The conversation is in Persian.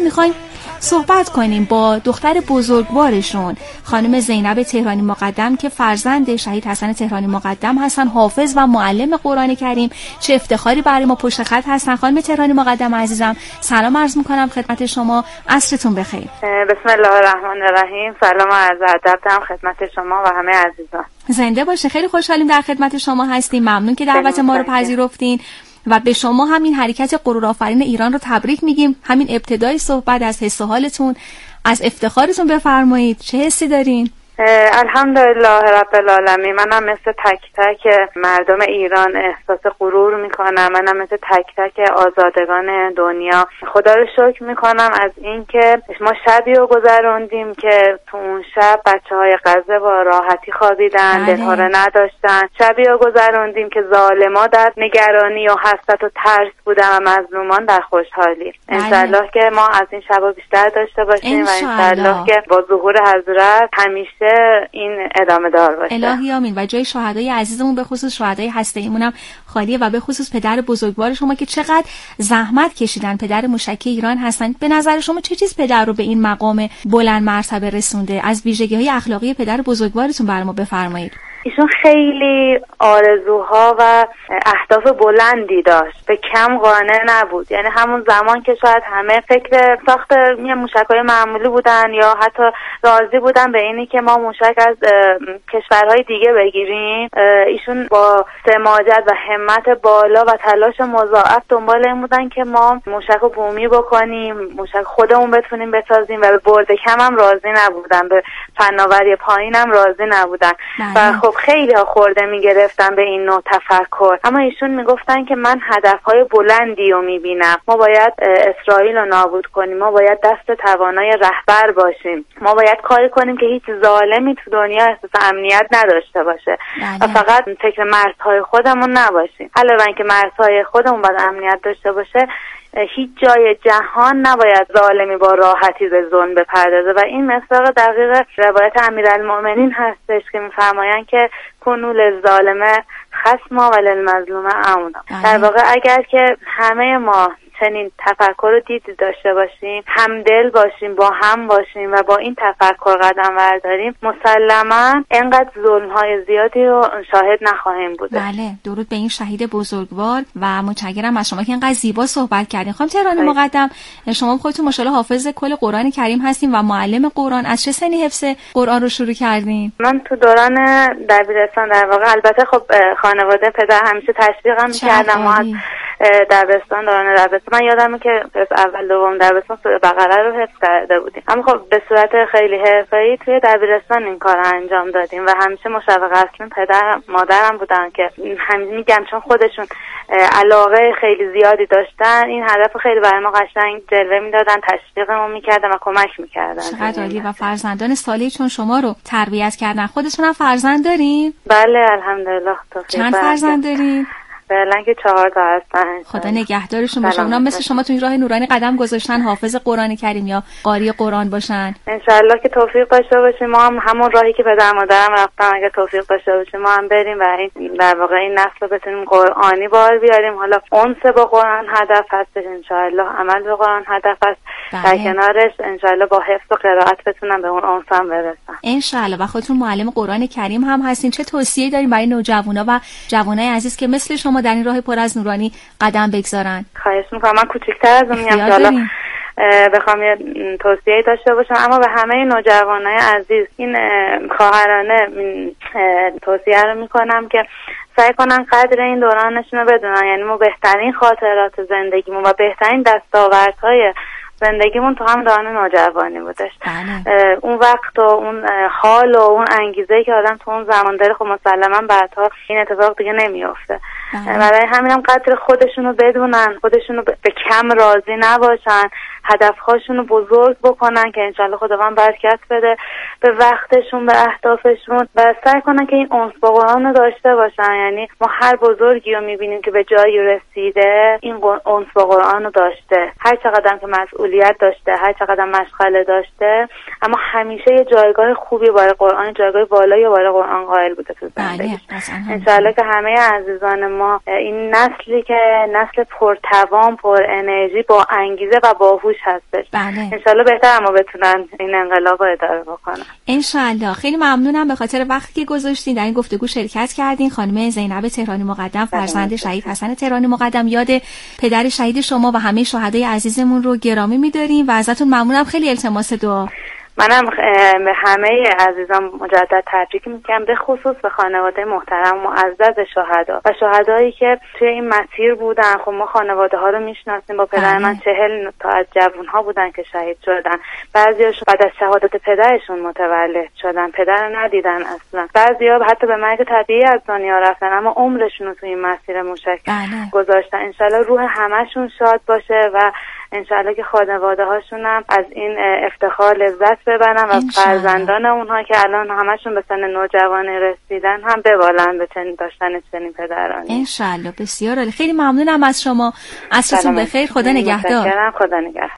میخوایم صحبت کنیم با دختر بزرگوارشون، خانم زینب تهرانی مقدم که فرزند شهید حسن تهرانی مقدم هستن، حافظ و معلم قرآن کریم. چه افتخاری برای ما پشت خط هستن. خانم تهرانی مقدم عزیزم سلام عرض میکنم خدمت شما، عصرتون بخیر. بسم الله الرحمن الرحیم. سلام و عرض ادب دارم خدمت شما و همه عزیزان. زنده باشه. خیلی خوشحالیم در خدمت شما هستیم. ممنون که دعوت ما رو پذیرفتین و به شما همین حرکت غرورآفرین ایران رو تبریک میگیم. همین ابتدای صحبت از حس و حالتون، از افتخارتون بفرمایید. چه حسی دارین؟ الحمدلله رب العالمین. منم مثل تک تک مردم ایران احساس غرور میکنم. منم مثل تک تک آزادگان دنیا خدا رو شکر میکنم از اینکه ما شبی رو گذروندیم که تو اون شب بچه‌های غزه با راحتی خوابیدن، دلها رو نداشتن. شبی رو گذروندیم که ظالما در نگرانی و حسرت و ترس بودن و مظلومان در خوشحالی. انشالله که ما از این شبا بیشتر داشته باشیم و انشالله که با ظهور حضرت همیشه این ادامه دار باشه. الهی آمین. و جای شهدای عزیزمون به خصوص شهدای هسته‌ایمون هم خالیه و به خصوص پدر بزرگوار شما که چقدر زحمت کشیدن، پدر موشکی ایران هستن. به نظر شما چه چیز پدر رو به این مقام بلند مرتبه رسونده؟ از ویژگی‌های اخلاقی پدر بزرگوارتون برام بفرمایید. ایشون خیلی آرزوها و اهداف بلندی داشت، به کم قانع نبود. یعنی همون زمان که شاید همه فکر ساخت موشک‌های معمولی بودن یا حتی راضی بودن به اینی که ما موشک از کشورهای دیگه بگیریم، ایشون با سماجت و همت بالا و تلاش مضاعف دنبال این بودن که ما موشک رو بومی بکنیم، موشک خودمون بتونیم بسازیم و به برد کم هم راضی نبودن، به فناوری پایین هم راضی نبودن. و خب خیلی ها خورده میگرفتن به این نوع تفکر، اما ایشون میگفتن که من هدفهای بلندی رو میبینم. ما باید اسرائیل رو نابود کنیم، ما باید دست توانای رهبر باشیم، ما باید کاری کنیم که هیچ ظالمی تو دنیا احساس امنیت نداشته باشه و فقط فکر مرزهای خودمون نباشیم. علاوه اینکه مرزهای خودمون باید امنیت داشته باشه، هیچ جای جهان نباید ظالمی با راحتی به ظلم بپردازه. و این مصداق دقیق روایت امیرالمؤمنین هستش که میفرمایند که کنوا للظالم خصما و للمظلوم عونا. در واقع اگر که همه ما چنین تفکر رو دیدی داشته باشیم، همدل باشیم، با هم باشیم و با این تفکر قدم برداریم، مسلماً اینقدر ظلم‌های زیادی رو شاهد نخواهیم بود. بله، درود به این شهید بزرگوار و متشکرم از شما که اینقدر زیبا صحبت کردین. خانم تهرانی مقدم، شما خودتون ماشاءالله حافظ کل قرآن کریم هستین و معلم قرآن. از چه سنی حفظ قرآن رو شروع کردین؟ من تو دوران دبیرستان در واقع، البته خب خانواده پدر همیشه تشویقم می‌کردن. ما از دبستان، دوران دبستان من یادمه که اول دوم دبستان سوره بقره رو حفظ کرده بودیم، اما خب به صورت خیلی حرفه‌ای توی دبیرستان این کار انجام دادیم و همیشه مشوق اصلی پدر مادرم بودن که همین میگم چون خودشون علاقه خیلی زیادی داشتن، این هدف خیلی برای ما قشنگ جلوه میدادن، تشویقمون میکردن و کمک میکردن. چقدر عالی. و فرزندان صالحی چون شما رو تربیت کردن. خودتون هم فرزند دارین؟ بله الحمدلله. چند فرزند دارین؟ فعلا که 4 تا هستن. خدا نگهدارشون باشه. اونا مثل شما تو این راه نورانی قدم گذاشتن، حافظ قرآن کریم یا قاری قرآن باشن. انشالله که توفیق داشته باشیم، ما هم همون راهی که پدر مادرم رفتن اگه توفیق داشته باشیم ما هم بریم و این در واقع این نسل رو بتونیم قرآنی بار بیاریم. حالا انس با قرآن هدف هستش، انشالله عمل به قرآن هدف است. در کنارش انشالله با حفظ و قرائت بتونم به اون انس هم برسم انشالله. و خودتون معلم قرآن کریم هم هستین. چه توصیه‌ای دارین برای نوجوانا و جوانای عزیز که مثل شما در این راه پر از نورانی قدم بگذارن؟ خواهش می‌کنم. من کوچیک‌تر از اون میام که حالا بخوام یه توصیه‌ای داشته باشم، اما به همه نوجوانای عزیز این خواهرانه توصیه رو میکنم که سعی کنن قدر این دورانشون رو بدونن. یعنی ما بهترین خاطرات زندگیمون و بهترین دستاوردهای زندگیمون تو هم دوران نوجوانی بودش. اون وقت و اون حال و اون انگیزه‌ای که آدم تو اون زمان داره، خب مسلماً بعدها این اتفاق دیگه نمیفته. برای همینم قدر خودشونو بدونن، خودشونو به کم راضی نباشن، هدفهاشونو بزرگ بکنن که انشالله خداوند برکت بده به وقتشون، به اهدافشون و سعی کنن که این انس با قرآن رو داشته باشن. یعنی ما هر بزرگی رو میبینیم که به جایی رسیده این انس با قرآن رو داشته. هر چقدر که مسئولیت مشغولیت داشته، هر چقدر مشغله داشته، اما همیشه یه جایگاه خوبی برای قرآن، جایگاه بالایی برای قرآن قائل بوده تو زندگی. انشالله که همه عزیزان ما این نسلی که نسل پرتوان، پر انرژی، با انگیزه و باهوش هستش. انشالله بهتر ما بتونن این انقلاب رو اداره بکنن. انشالله. خیلی ممنونم به خاطر وقتی که گذاشتین در این گفتگو شرکت کردین. خانم زینب تهرانی مقدم، فرزند شهید حسن تهرانی مقدم، یاد پدر شهید شما و همه شهدای عزیزمون رو گرامی می‌داریم و ازتون ممنونم. خیلی التماس دعا. منم به همه عزیزان مجدد تبریک میگم، به خصوص به خانواده محترم معزز شهدا و شهدایی که توی این مسیر بودن. خب ما خانواده ها رو میشناسیم، با پدر من 40 تا از جوان‌ها بودن که شهید شدن. بعضی‌هاشون بعد از شهادت پدرشون متولد شدن، پدر رو ندیدن اصلا. بعضی‌ها حتی به مرگ طبیعی از دنیا رفتن، اما عمرشون رو توی این مسیر موشک گذاشتن. انشالله روح همشون شاد باشه و انشالله که خانواده هاشون هم از این افتخار لذت ببرن و فرزندان اونها که الان همشون به سن نوجوانی رسیدن هم ببالن به چنین داشتن چنین پدرانی. انشالله. بسیار عالی. خیلی ممنونم از شما. عصرتون بخیر. خدا نگهدار. خدا نگهدار.